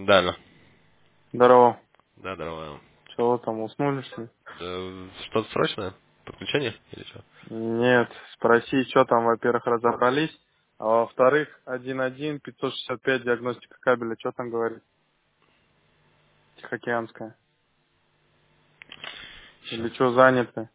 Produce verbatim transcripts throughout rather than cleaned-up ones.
Да, да. Здорово. Да, здорово. Чего там, уснули, что ли? Да, что-то срочное? Подключение или что? Нет, спроси, что там, во-первых, разобрались, а во-вторых, один один пятьсот шестьдесят пять диагностика кабеля, что там говорит? Тихоокеанская. Сейчас. Или что, заняты?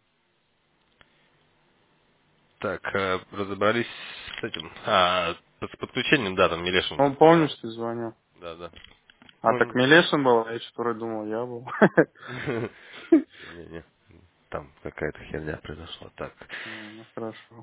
Так, э, разобрались с этим. А, с подключением, да, там Милешин Ну, подключал. помнишь, ты звонил? Да, да. А, так Ну, Милешин был, а я что вроде думал, я был. не-не, там какая-то херня произошла. Так. А, ну, хорошо.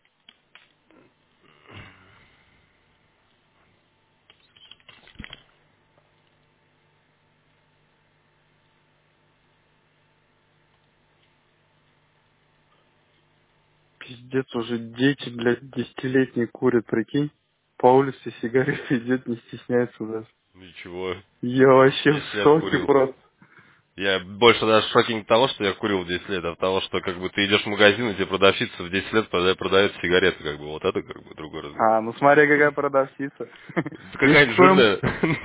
Пиздец, уже дети, блядь, десятилетние курят, прикинь. По улице сигареты идет, не стесняется даже. Ничего. Я Я в вообще в десять лет шоке курил. просто. Я больше даже в шоке не того, что я курил в десять лет, а того, что как бы ты идешь в магазин, и тебе продавщица в десять лет прода- продает сигареты, как бы вот это как бы другой разговор. А, ну смотри, какая продавщица. Да Видишь, какая-нибудь твоем... жирная.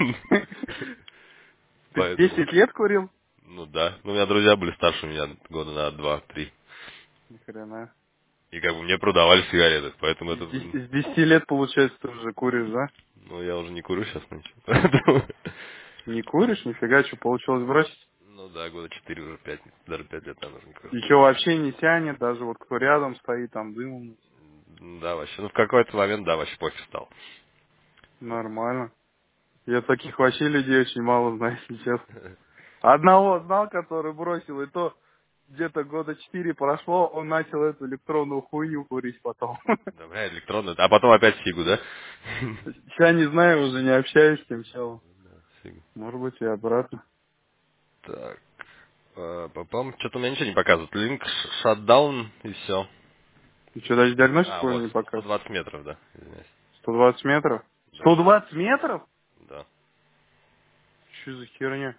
Ты Поэтому. десять лет курил? Ну да. Ну, у меня друзья были старше меня года на два-три. Ни хрена. И как бы мне продавали сигареты, поэтому С это, десяти с десяти лет, получается, ты уже куришь, да? ну, я уже не курю сейчас, ничего. Поэтому, Не куришь, нифига, что получилось бросить? ну да, года четыре уже, пять, даже пять лет, наверное, уже не курю. Еще вообще не тянет, даже вот кто рядом стоит, там дымом. Да, вообще, ну в какой-то момент, да, вообще пофиг стал. Нормально. Я таких вообще людей очень мало знаю сейчас. Одного знал, который бросил, и то где-то года четыре прошло, он начал эту электронную хуйню курить потом. Да, бля, электронно, а потом опять фигу, да? Сейчас не знаю, уже не общаюсь с тем челом. Фигу. Может быть, и обратно. Так, э, потом, что-то у меня ничего не показывает. Линк, шатдаун и все. Ты что, даже А, диагностику вот, не сто показываешь? двадцать метров, да, извиняюсь. сто двадцать метров? Да, сто двадцать метров? да. Что за херня?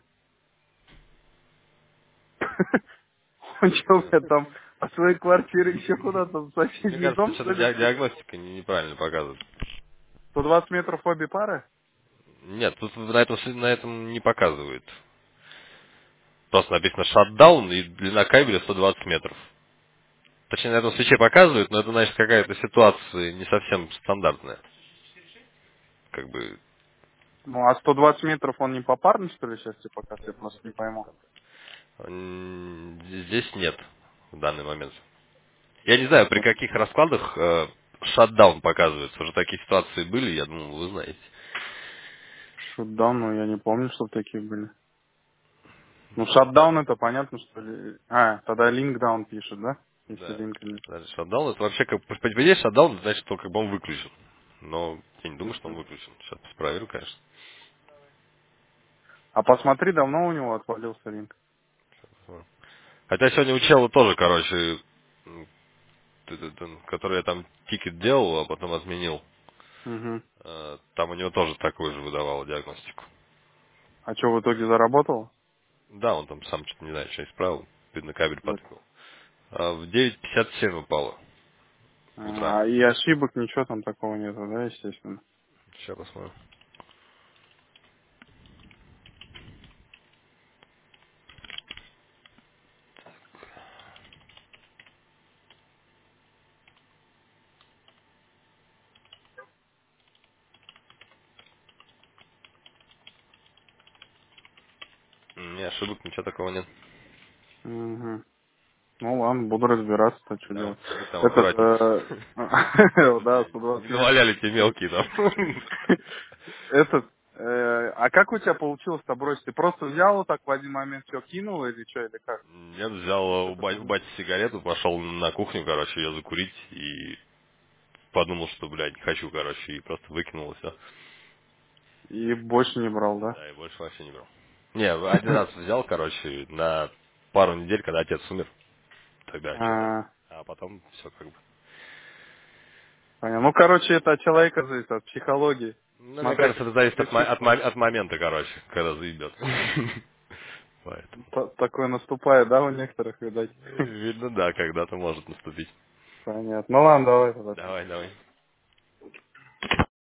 Он что, блядь, там от своей квартиры еще куда-то в Мне соседний кажется, дом, что-то что ли? диаг- диагностика не- неправильно показывает. сто двадцать метров обе пары? Нет, тут на этом, с- на этом не показывает. Просто написано шатдаун и длина кабеля сто двадцать метров. Точнее, на этом свече показывает, но это, значит, какая-то ситуация не совсем стандартная. Как бы, Ну, а сто двадцать метров он не попарный, что ли, сейчас тебе показывает? Я просто не пойму. м, здесь нет в данный момент. Я не знаю, при Вот каких раскладах э, шатдаун показывается. Уже такие ситуации были, я думаю, вы знаете. шутдаун, ну, я не помню, что такие были. Ну, шатдаун это понятно, что ли. А, тогда линкдаун пишет, да? Если Да. линк нет. Даже шатдаун, это вообще как... По идее, шатдаун, это значит, что как бы он выключен. Но я не думаю, что он выключен. Сейчас проверю, конечно. А посмотри, давно у него отвалился линк. Хотя сегодня у чела тоже, короче, м, т- т- т- который я там тикет делал, а потом отменил. Угу. Э, Там у него тоже такой же выдавал диагностику. А что, в итоге заработал? Да, он там сам что-то, не знаю, что исправил. Видно, кабель Да. потыкал. А в девять пятьдесят семь упало утра. А, и ошибок ничего там такого нету, да, естественно. Сейчас посмотрим. Не, ошибок, ничего такого нет. Угу. Ну ладно, буду разбираться, то что Давай, делать. будь там Этот, аккуратней. э, да, Не сто не двадцать метров. наваляли те мелкие там. Этот, э, а как у тебя получилось-то бросить? Ты просто взял вот так в один момент все кинул или что, или как? Я взял у Что-то ба- у там. бати сигарету, пошел на кухню, короче, ее закурить и подумал, что, блядь, не хочу, короче, и просто выкинул и все. И больше не брал, да? Да, и больше вообще не брал. Не, один раз взял, короче, на пару недель, когда отец умер, тогда что-то взял. А, А потом все как бы. понятно. Ну, короче, это от человека зависит, от психологии. Ну, мне Смотря кажется, как это зависит от, мо- решишь. от, мо- от момента, короче, когда заебет. Поэтому. Т- Такое наступает, да, у некоторых, видать. Видно, да, когда-то может наступить. Понятно. Ну ладно, давай тогда. Давай, давай.